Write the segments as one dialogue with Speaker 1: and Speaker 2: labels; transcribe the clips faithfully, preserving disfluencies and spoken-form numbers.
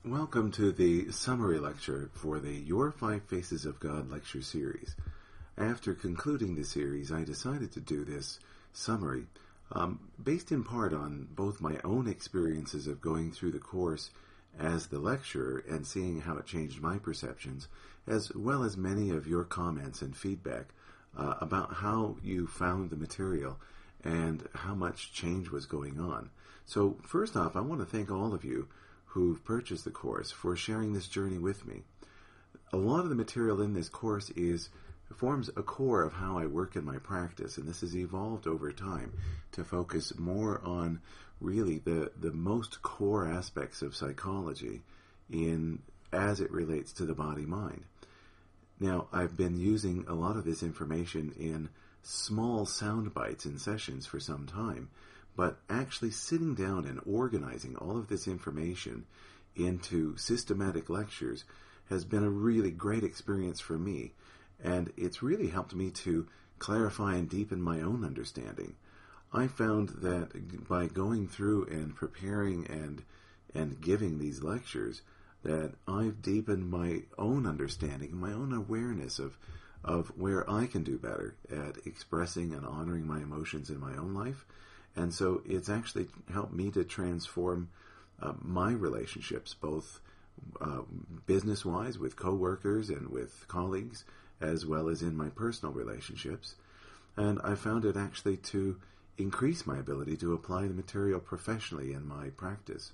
Speaker 1: Welcome to the summary lecture for the Your Five Faces of God lecture series. After concluding the series, I decided to do this summary um, based in part on both my own experiences of going through the course as the lecturer and seeing how it changed my perceptions, as well as many of your comments and feedback uh, about how you found the material and how much change was going on. So first off, I want to thank all of you who've purchased the course for sharing this journey with me. A lot of the material in this course is forms a core of how I work in my practice, and this has evolved over time to focus more on really the, the most core aspects of psychology in as it relates to the body-mind. Now, I've been using a lot of this information in small sound bites in sessions for some time, but actually sitting down and organizing all of this information into systematic lectures has been a really great experience for me, and it's really helped me to clarify and deepen my own understanding. I found that by going through and preparing and and giving these lectures, that I've deepened my own understanding and my own awareness of of where I can do better at expressing and honoring my emotions in my own life. And so it's actually helped me to transform uh, my relationships, both uh, business-wise with coworkers and with colleagues, as well as in my personal relationships. And I found it actually to increase my ability to apply the material professionally in my practice.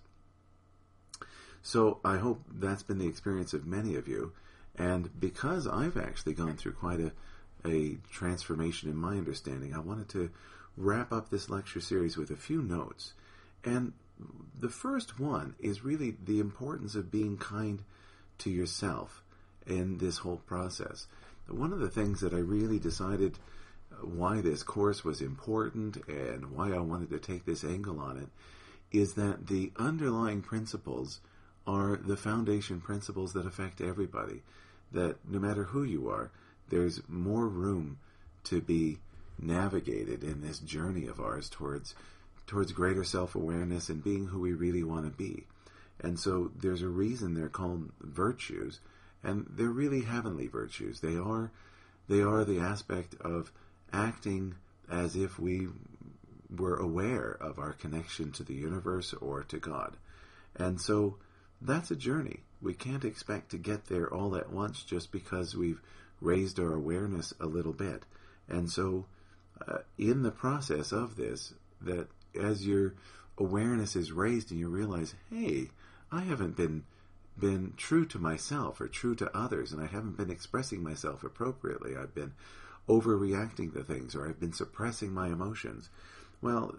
Speaker 1: So I hope that's been the experience of many of you. And because I've actually gone through quite a, a transformation in my understanding, I wanted to wrap up this lecture series with a few notes. And the first one is really the importance of being kind to yourself in this whole process. One of the things that I really decided why this course was important and why I wanted to take this angle on it is that the underlying principles are the foundation principles that affect everybody. That no matter who you are, there's more room to be navigated in this journey of ours towards towards greater self-awareness and being who we really want to be. And so there's a reason they're called virtues, and they're really heavenly virtues. They are they are the aspect of acting as if we were aware of our connection to the universe or to God. And so that's a journey. We can't expect to get there all at once just because we've raised our awareness a little bit. And so uh, in the process of this, that as your awareness is raised and you realize, hey, I haven't been been true to myself or true to others, and I haven't been expressing myself appropriately. I've been overreacting to things, or I've been suppressing my emotions. Well,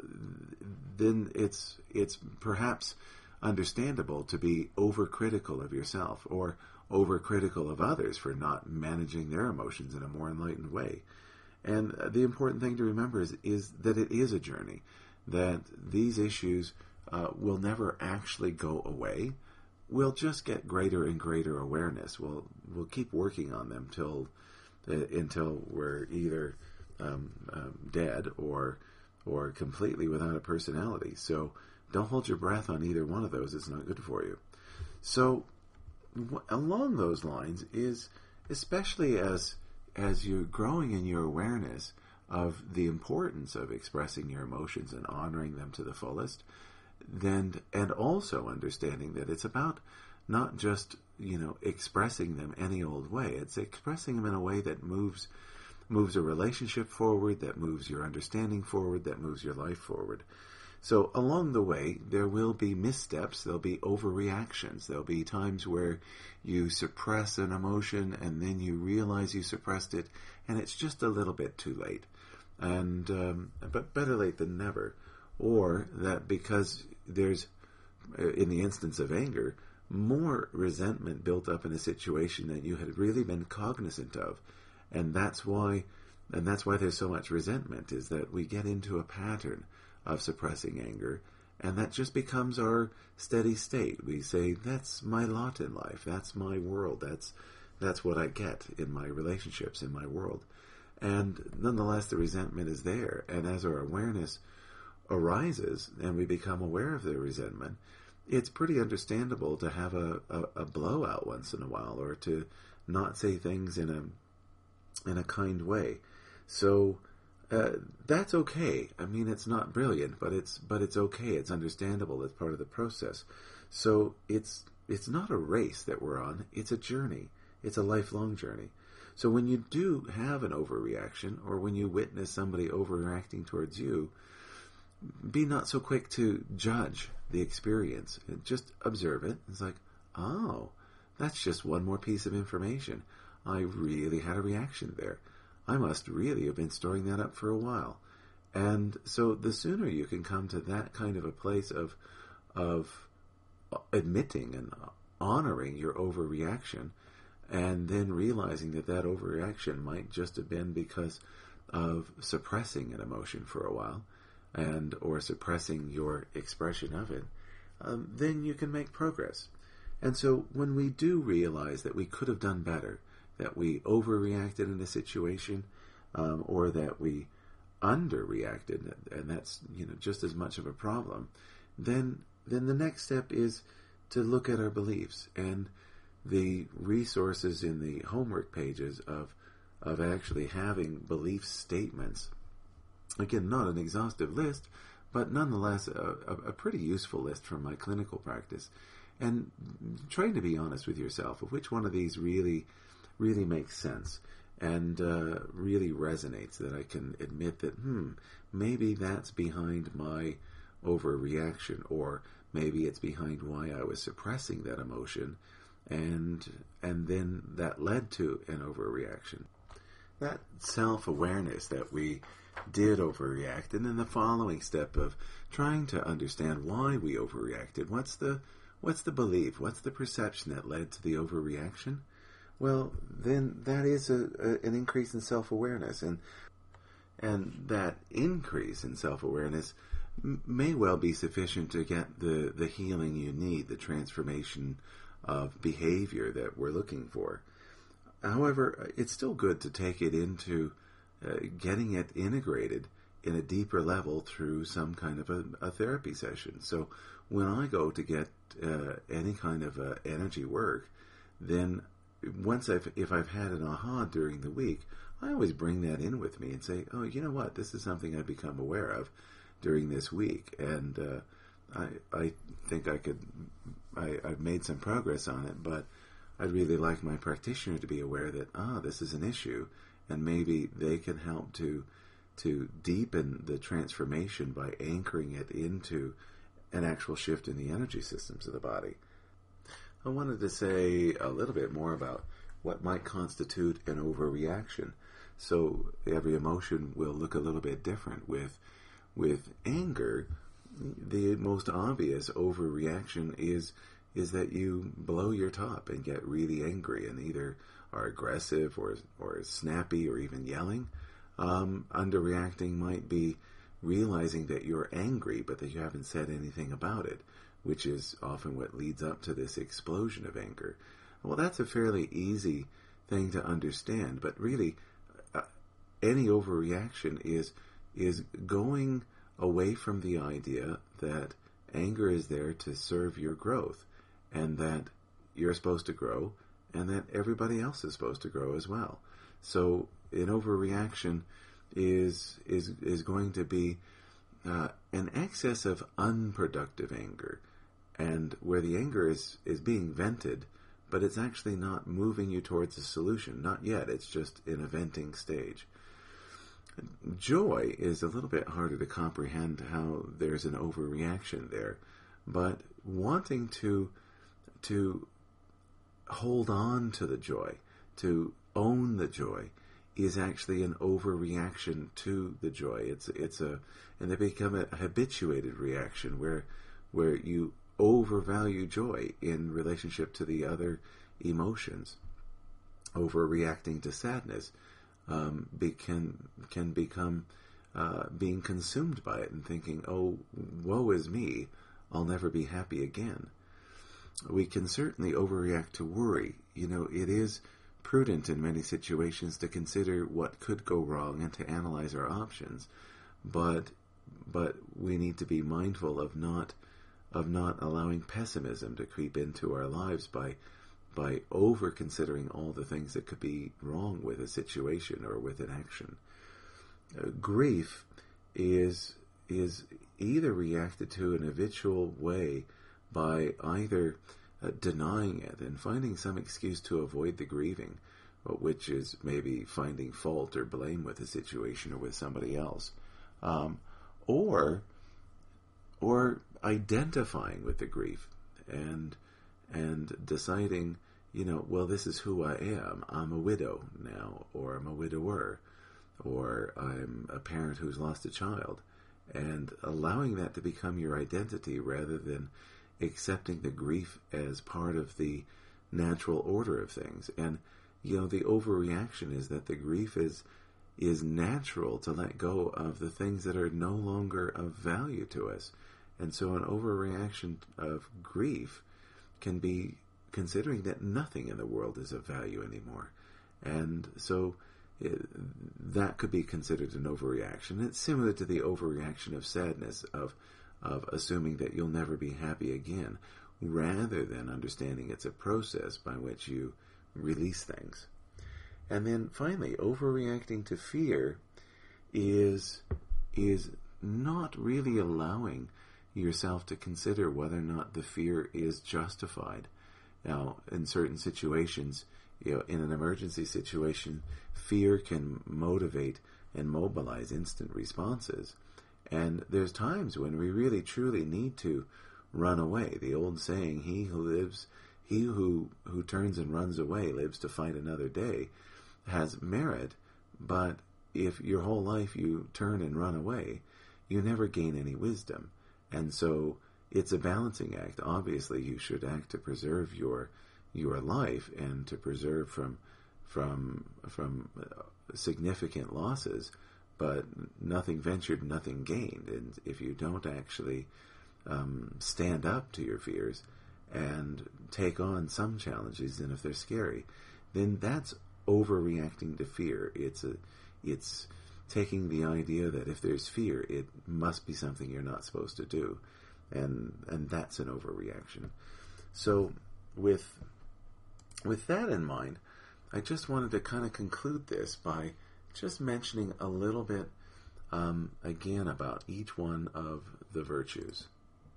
Speaker 1: then it's it's perhaps understandable to be overcritical of yourself or overcritical of others for not managing their emotions in a more enlightened way. And the important thing to remember is, is that it is a journey, that these issues uh, will never actually go away. We'll just get greater and greater awareness. We'll we'll keep working on them till uh, until we're either um, um, dead or or completely without a personality. So don't hold your breath on either one of those. It's not good for you. So w- along those lines is, especially as as you're growing in your awareness of the importance of expressing your emotions and honoring them to the fullest, then and also understanding that it's about not just, you know, expressing them any old way. It's expressing them in a way that moves moves a relationship forward, that moves your understanding forward, that moves your life forward. So along the way, there will be missteps, there'll be overreactions, there'll be times where you suppress an emotion and then you realize you suppressed it, and it's just a little bit too late. And um, but better late than never. Or that because there's, in the instance of anger, more resentment built up in a situation that you had really been cognizant of. And that's why and that's why there's so much resentment, is that we get into a pattern of suppressing anger, and that just becomes our steady state. We say, that's my lot in life, that's my world, that's that's what I get in my relationships, in my world. And nonetheless, the resentment is there, and as our awareness arises and we become aware of the resentment, it's pretty understandable to have a, a, a blowout once in a while, or to not say things in a in a kind way. So uh, that's okay. I mean, it's not brilliant, but it's but it's okay. It's understandable. It's part of the process. So it's it's not a race that we're on. It's a journey. It's a lifelong journey. So when you do have an overreaction, or when you witness somebody overreacting towards you, be not so quick to judge the experience. Just observe it. It's like, oh, that's just one more piece of information. I really had a reaction there. I must really have been storing that up for a while. And so the sooner you can come to that kind of a place of of admitting and honoring your overreaction, and then realizing that that overreaction might just have been because of suppressing an emotion for a while, and or suppressing your expression of it, um, then you can make progress. And so when we do realize that we could have done better, that we overreacted in a situation, um, or that we underreacted, and that's, you know, just as much of a problem, then then the next step is to look at our beliefs and the resources in the homework pages of of actually having belief statements. Again, not an exhaustive list, but nonetheless a, a, a pretty useful list from my clinical practice. And trying to be honest with yourself of which one of these really, really makes sense and uh, really resonates, that I can admit that, hmm, maybe that's behind my overreaction, or maybe it's behind why I was suppressing that emotion, and and then that led to an overreaction. That self-awareness that we did overreact, and then the following step of trying to understand why we overreacted. What's the what's the belief? What's the perception that led to the overreaction? Well, then that is a, a, an increase in self-awareness, and and that increase in self-awareness m- may well be sufficient to get the, the healing you need, the transformation of behavior that we're looking for. However, it's still good to take it into uh, getting it integrated in a deeper level through some kind of a, a therapy session. So when I go to get uh, any kind of uh, energy work, then once I've, if I've had an aha during the week, I always bring that in with me and say, oh, you know what, this is something I've become aware of during this week, and uh, I, I think I could, I, I've made some progress on it, but I'd really like my practitioner to be aware that, ah, this is an issue, and maybe they can help to to deepen the transformation by anchoring it into an actual shift in the energy systems of the body. I wanted to say a little bit more about what might constitute an overreaction. So every emotion will look a little bit different. With with anger, the most obvious overreaction is is that you blow your top and get really angry and either are aggressive or or snappy or even yelling. Um, underreacting might be realizing that you're angry but that you haven't said anything about it, which is often what leads up to this explosion of anger. Well, that's a fairly easy thing to understand, but really uh, any overreaction is is going away from the idea that anger is there to serve your growth, and that you're supposed to grow, and that everybody else is supposed to grow as well. So an overreaction is is is going to be uh, an excess of unproductive anger, and where the anger is, is being vented, but it's actually not moving you towards a solution. Not yet. It's just in a venting stage. Joy is a little bit harder to comprehend how there's an overreaction there, but wanting to to hold on to the joy, to own the joy, is actually an overreaction to the joy. It's it's a and they become a habituated reaction where where you overvalue joy in relationship to the other emotions. Overreacting to sadness um, be, can can become uh, being consumed by it and thinking, "Oh, woe is me! I'll never be happy again." We can certainly overreact to worry. You know, it is prudent in many situations to consider what could go wrong and to analyze our options, but but we need to be mindful of not of not allowing pessimism to creep into our lives by by over considering all the things that could be wrong with a situation or with an action. Uh, grief is is either reacted to in a habitual way by either uh, denying it and finding some excuse to avoid the grieving, which is maybe finding fault or blame with the situation or with somebody else, um, or or identifying with the grief and and deciding, you know, well, this is who I am. I'm a widow now, or I'm a widower, or I'm a parent who's lost a child, and allowing that to become your identity rather than accepting the grief as part of the natural order of things. And, you know, the overreaction is that the grief is is natural to let go of the things that are no longer of value to us. And so an overreaction of grief can be considering that nothing in the world is of value anymore. And so it, that could be considered an overreaction. It's similar to the overreaction of sadness, of of assuming that you'll never be happy again, rather than understanding it's a process by which you release things. And then finally, overreacting to fear is is not really allowing yourself to consider whether or not the fear is justified. Now, in certain situations, you know, in an emergency situation, fear can motivate and mobilize instant responses. And there's times when we really truly need to run away. The old saying, he who lives, he who, who turns and runs away lives to fight another day, has merit. But if your whole life you turn and run away, you never gain any wisdom. And so it's a balancing act. Obviously, you should act to preserve your your life and to preserve from from from significant losses. But nothing ventured, nothing gained. And if you don't actually um, stand up to your fears and take on some challenges, and if they're scary, then that's overreacting to fear. It's a it's taking the idea that if there's fear, it must be something you're not supposed to do. And and that's an overreaction. So with with that in mind, I just wanted to kind of conclude this by just mentioning a little bit um, again about each one of the virtues.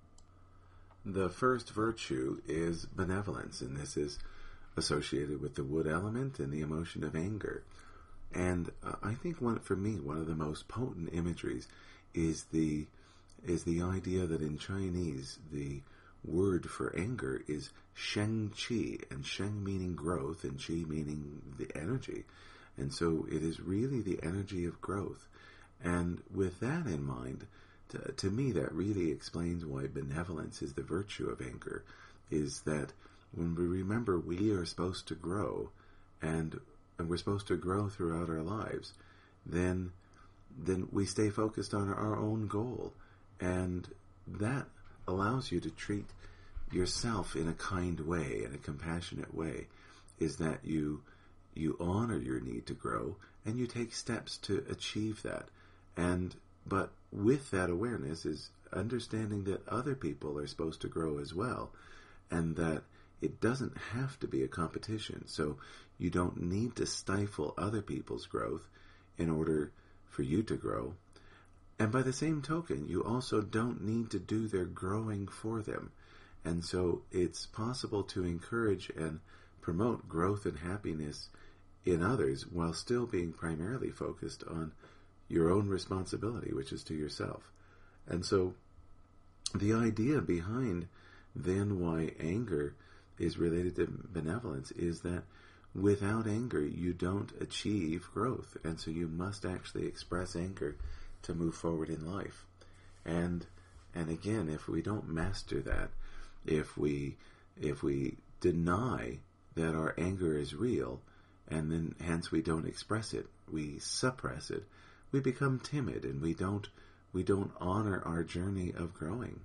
Speaker 1: The first virtue is benevolence, and this is associated with the wood element and the emotion of anger. And uh, I think one for me one of the most potent imageries is the is the idea that in Chinese the word for anger is sheng qi, and sheng meaning growth and qi meaning the energy. And so it is really the energy of growth. And with that in mind, to, to me that really explains why benevolence is the virtue of anger, is that when we remember we are supposed to grow, and and we're supposed to grow throughout our lives, then then we stay focused on our own goal. And that allows you to treat yourself in a kind way, in a compassionate way, is that you you honor your need to grow and you take steps to achieve that. And but with that awareness is understanding that other people are supposed to grow as well, and that it doesn't have to be a competition. So you don't need to stifle other people's growth in order for you to grow. And by the same token, you also don't need to do their growing for them. And so it's possible to encourage and promote growth and happiness in others while still being primarily focused on your own responsibility, which is to yourself. And so the idea behind then why anger is related to benevolence is that without anger you don't achieve growth, and so you must actually express anger to move forward in life. And and again, if we don't master that, if we if we deny that our anger is real, and then hence we don't express it, we suppress it, we become timid, and we don't we don't honor our journey of growing.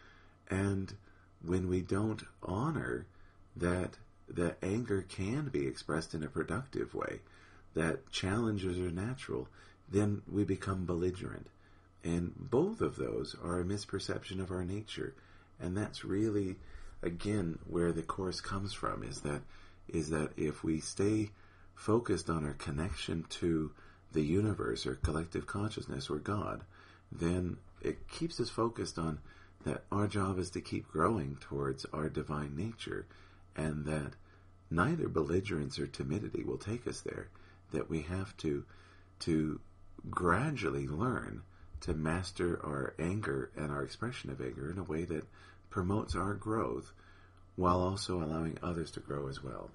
Speaker 1: And when we don't honor that that anger can be expressed in a productive way, that challenges are natural, then we become belligerent. And both of those are a misperception of our nature. And that's really, again, where the Course comes from, is that is that if we stay focused on our connection to the universe or collective consciousness or God, then it keeps us focused on that our job is to keep growing towards our divine nature, and that neither belligerence or timidity will take us there, that we have to to gradually learn to master our anger and our expression of anger in a way that promotes our growth while also allowing others to grow as well.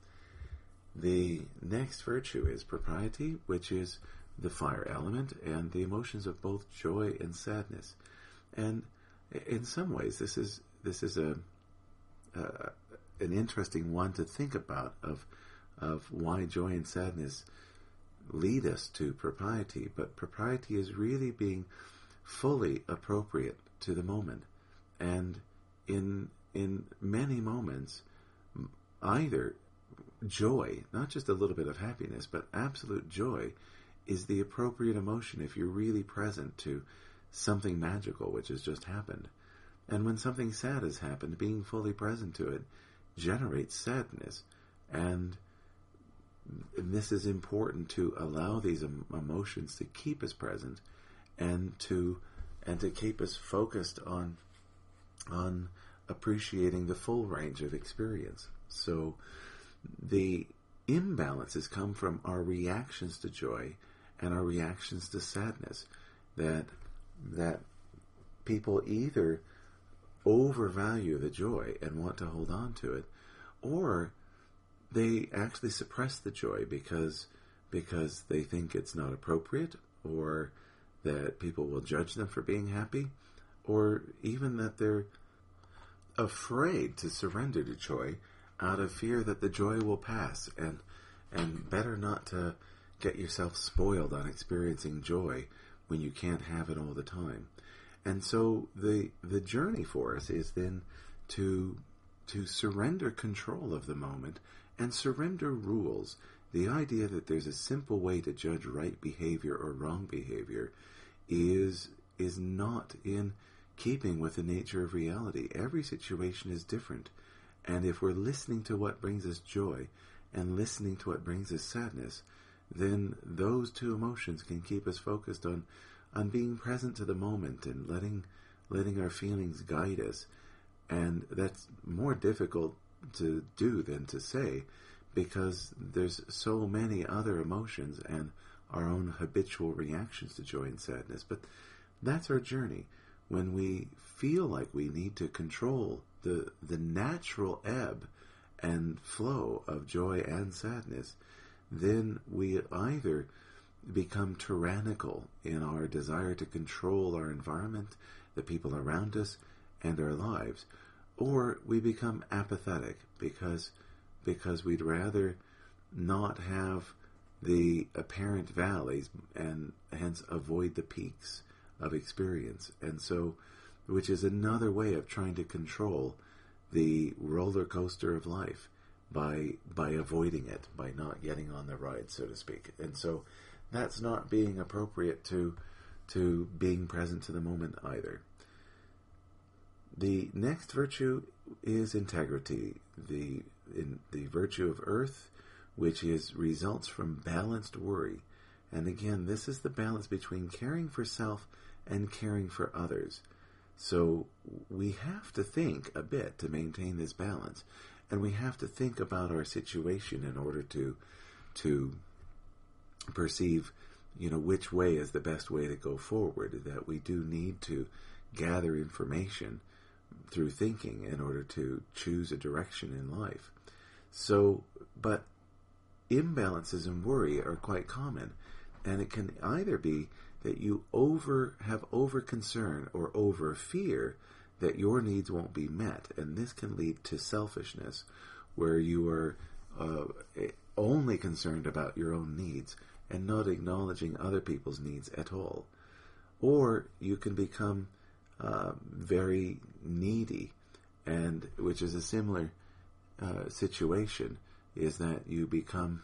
Speaker 1: The next virtue is propriety, which is the fire element and the emotions of both joy and sadness. And in some ways, this is this is a uh, an interesting one to think about, of of why joy and sadness lead us to propriety. But propriety is really being fully appropriate to the moment, and in in many moments, either joy, not just a little bit of happiness, but absolute joy, is the appropriate emotion if you're really present to something magical which has just happened. And when something sad has happened, being fully present to it generates sadness. And this is important, to allow these emotions to keep us present and to and to keep us focused on on appreciating the full range of experience. So the imbalances come from our reactions to joy and our reactions to sadness, that that people either overvalue the joy and want to hold on to it, or they actually suppress the joy because because they think it's not appropriate, or that people will judge them for being happy, or even that they're afraid to surrender to joy out of fear that the joy will pass, and and better not to get yourself spoiled on experiencing joy when you can't have it all the time. And so the the journey for us is then to to surrender control of the moment and surrender rules. The idea that there's a simple way to judge right behavior or wrong behavior is is not in keeping with the nature of reality. Every situation is different. And if we're listening to what brings us joy and listening to what brings us sadness, then those two emotions can keep us focused on, on being present to the moment and letting letting our feelings guide us. And that's more difficult to do than to say, because there's so many other emotions and our own habitual reactions to joy and sadness. But that's our journey. When we feel like we need to control the the natural ebb and flow of joy and sadness, then we either become tyrannical in our desire to control our environment, the people around us, and our lives, or we become apathetic because because we'd rather not have the apparent valleys and hence avoid the peaks of experience. And so, which is another way of trying to control the roller coaster of life by by avoiding it, by not getting on the ride, so to speak. And so that's not being appropriate to to being present to the moment either. The next virtue is integrity, the in the virtue of earth, which is results from balanced worry. And again, this is the balance between caring for self and caring for others. So we have to think a bit to maintain this balance, and we have to think about our situation in order to to perceive, you know, which way is the best way to go forward. That we do need to gather information through thinking in order to choose a direction in life. So, but imbalances and worry are quite common, and it can either be that you over have over concern or over fear that your needs won't be met, and this can lead to selfishness, where you are uh, only concerned about your own needs and not acknowledging other people's needs at all. Or you can become uh, very needy, and which is a similar uh, situation, is that you become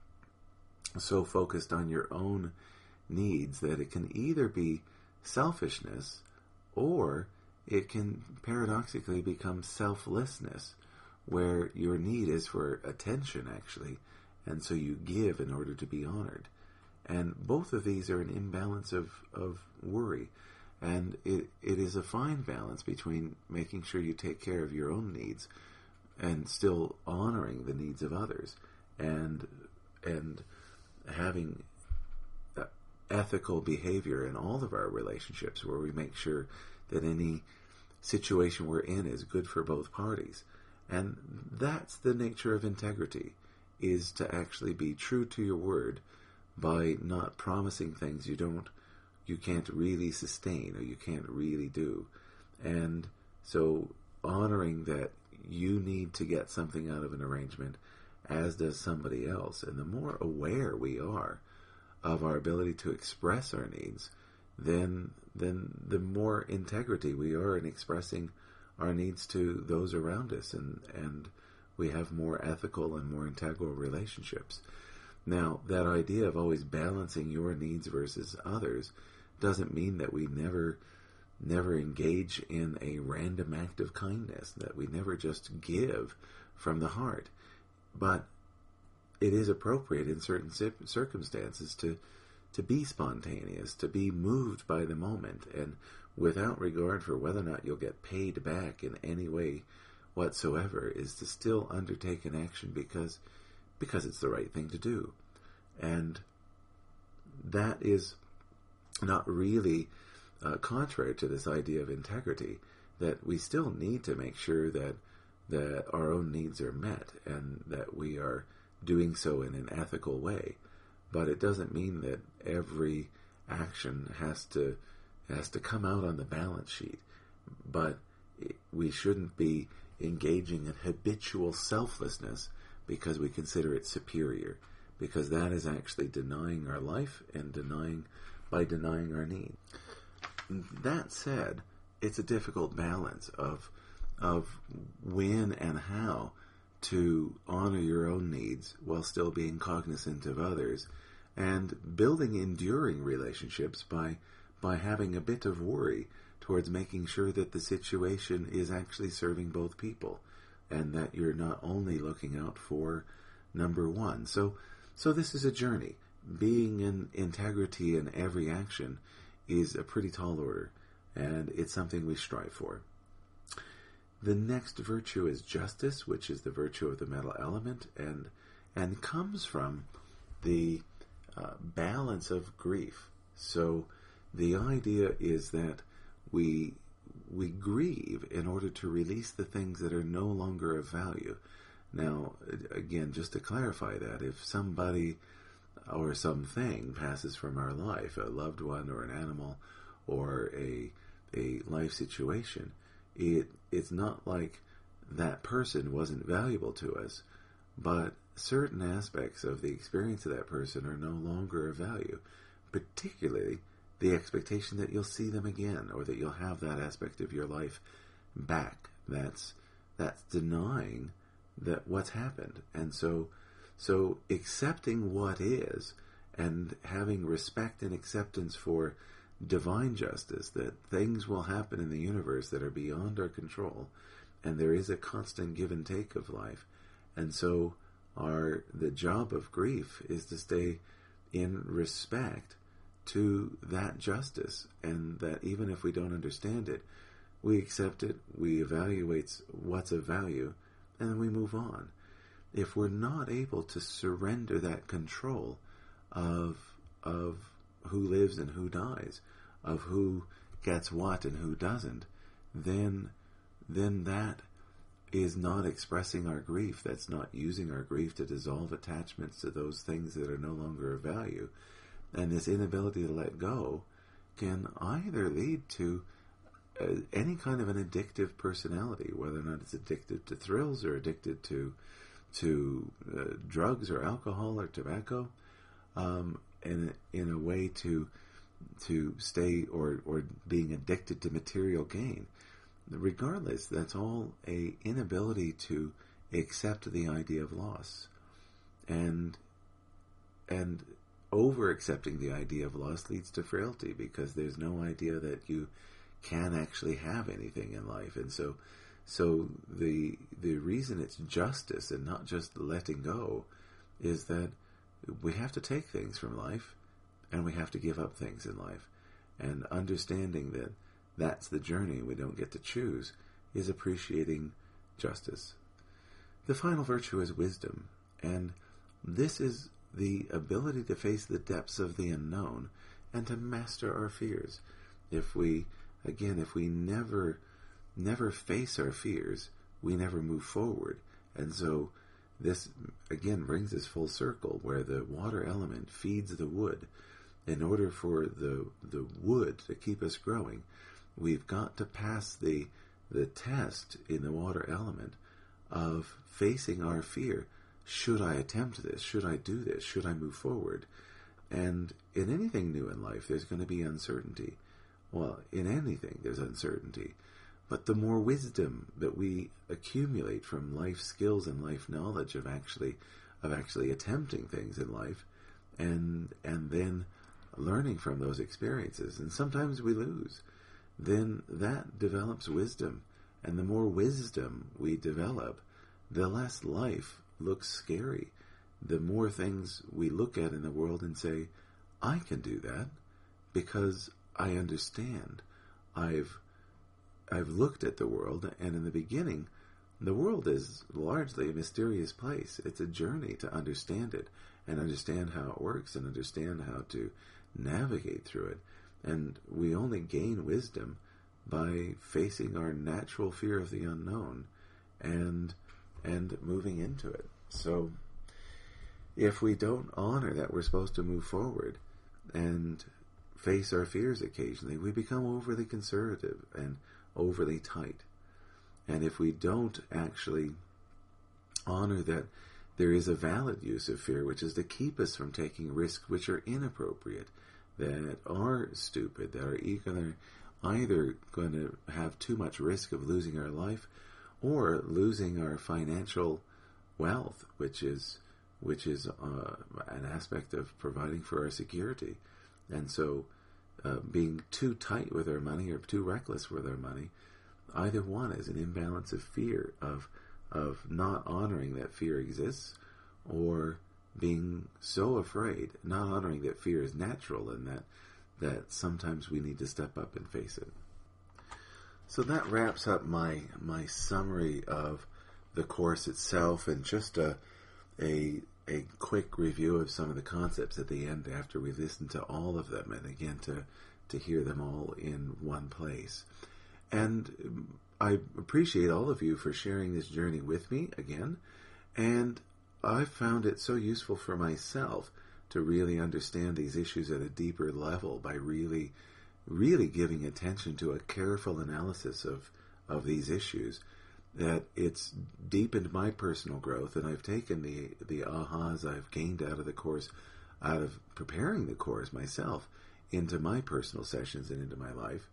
Speaker 1: so focused on your own needs that it can either be selfishness or it can paradoxically become selflessness, where your need is for attention, actually, and so you give in order to be honored. And both of these are an imbalance of, of worry. And it, it is a fine balance between making sure you take care of your own needs and still honoring the needs of others, and and having uh, ethical behavior in all of our relationships, where we make sure that any situation we're in is good for both parties. And that's the nature of integrity, is to actually be true to your word by not promising things you don't, you can't really sustain, or you can't really do. And so honoring that you need to get something out of an arrangement, as does somebody else. And the more aware we are of our ability to express our needs, then then the more integrity we are in expressing our needs to those around us, and, and we have more ethical and more integral relationships. Now, that idea of always balancing your needs versus others doesn't mean that we never never engage in a random act of kindness, that we never just give from the heart. But it is appropriate in certain circumstances to to be spontaneous, to be moved by the moment, and without regard for whether or not you'll get paid back in any way whatsoever, is to still undertake an action because because it's the right thing to do. And that is not really uh, contrary to this idea of integrity, that we still need to make sure that that our own needs are met and that we are doing so in an ethical way. But it doesn't mean that every action has to has to come out on the balance sheet. But we shouldn't be engaging in habitual selflessness because we consider it superior, because that is actually denying our life and denying by denying our need. That said, it's a difficult balance of of when and how to honor your own needs while still being cognizant of others, and building enduring relationships by by having a bit of worry towards making sure that the situation is actually serving both people, and that you're not only looking out for number one. So, so this is a journey. Being in integrity in every action is a pretty tall order, and it's something we strive for. The next virtue is justice, which is the virtue of the metal element, and and comes from the uh, balance of grief. So the idea is that we we grieve in order to release the things that are no longer of value. Now, again, just to clarify that, if somebody or something passes from our life, a loved one or an animal or a a life situation, it it's not like that person wasn't valuable to us, but certain aspects of the experience of that person are no longer of value, particularly the expectation that you'll see them again, or that you'll have that aspect of your life back. That's that's denying that what's happened. And so so accepting what is, and having respect and acceptance for divine justice, that things will happen in the universe that are beyond our control, and there is a constant give and take of life. And so our the job of grief is to stay in respect to that justice, and that even if we don't understand it, we accept it, we evaluate what's of value, and then we move on. If we're not able to surrender that control of of who lives and who dies, of who gets what and who doesn't, then then that is not expressing our grief. That's not using our grief to dissolve attachments to those things that are no longer of value. And this inability to let go can either lead to uh, any kind of an addictive personality, whether or not it's addicted to thrills or addicted to to uh, drugs or alcohol or tobacco, um, and in a way to to stay or or being addicted to material gain. Regardless, that's all a inability to accept the idea of loss, and and over accepting the idea of loss leads to frailty, because there's no idea that you can actually have anything in life. And so so the the reason it's justice and not just letting go is that we have to take things from life and we have to give up things in life. And understanding that that's the journey we don't get to choose is appreciating justice. The final virtue is wisdom, and this is the ability to face the depths of the unknown and to master our fears. If we, again, if we never, never face our fears, we never move forward. And so this, again, brings us full circle, where the water element feeds the wood. In order for the the wood to keep us growing, we've got to pass the the test in the water element of facing our fear. Should I attempt this? Should I do this? Should I move forward? And in anything new in life, there's going to be uncertainty. Well, in anything, there's uncertainty. But the more wisdom that we accumulate from life skills and life knowledge of actually of actually attempting things in life, and and then learning from those experiences, and sometimes we lose, then that develops wisdom. And the more wisdom we develop, the less life looks scary. The more things we look at in the world and say, I can do that because I understand. I've I've looked at the world, and in the beginning, the world is largely a mysterious place. It's a journey to understand it and understand how it works and understand how to navigate through it. And we only gain wisdom by facing our natural fear of the unknown and and moving into it. So if we don't honor that we're supposed to move forward and face our fears occasionally, we become overly conservative and overly tight. And if we don't actually honor that there is a valid use of fear, which is to keep us from taking risks which are inappropriate, that are stupid, that are either, either going to have too much risk of losing our life or losing our financial wealth, which is which is uh, an aspect of providing for our security. And so uh, being too tight with our money or too reckless with our money, either one is an imbalance of fear, of of not honoring that fear exists, or being so afraid, not honoring that fear is natural and that that sometimes we need to step up and face it. So that wraps up my my summary of the course itself, and just a a a quick review of some of the concepts at the end after we listen to all of them, and again to to hear them all in one place. And I appreciate all of you for sharing this journey with me again, and I found it so useful for myself to really understand these issues at a deeper level by really, really giving attention to a careful analysis of, of these issues, that it's deepened my personal growth, and I've taken the, the ahas I've gained out of the course, out of preparing the course myself, into my personal sessions and into my life.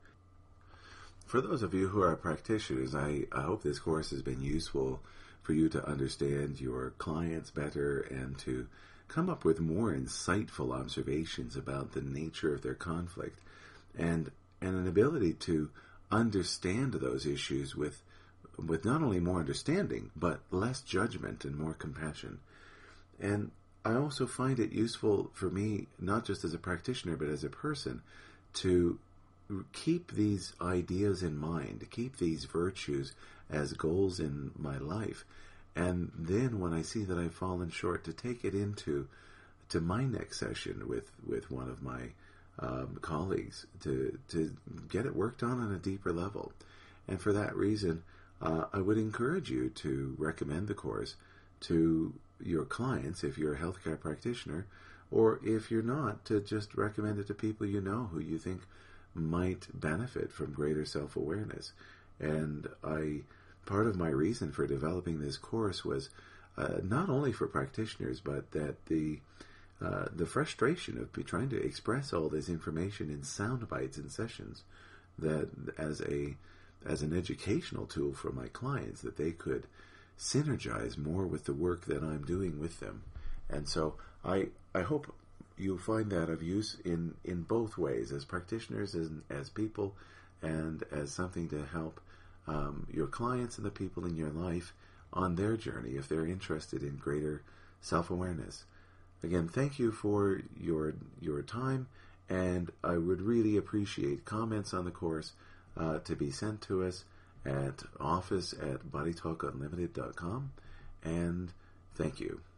Speaker 1: For those of you who are practitioners, I, I hope this course has been useful for you to understand your clients better and to come up with more insightful observations about the nature of their conflict, and and an ability to understand those issues with with not only more understanding, but less judgment and more compassion. And I also find it useful for me, not just as a practitioner, but as a person, to keep these ideas in mind, to keep these virtues as goals in my life. And then when I see that I've fallen short, to take it into to my next session with, with one of my um, colleagues, to, to get it worked on on a deeper level. And for that reason, uh, I would encourage you to recommend the course to your clients if you're a healthcare practitioner, or if you're not, to just recommend it to people you know who you think might benefit from greater self-awareness. And I, part of my reason for developing this course was uh, not only for practitioners, but that the uh, the frustration of trying to express all this information in sound bites in sessions, that as a as an educational tool for my clients, that they could synergize more with the work that I'm doing with them. And so I I hope you'll find that of use in, in both ways, as practitioners and as people, and as something to help um, your clients and the people in your life on their journey if they're interested in greater self-awareness. Again, thank you for your your time, and I would really appreciate comments on the course uh, to be sent to us at office at body talk unlimited dot com, and thank you.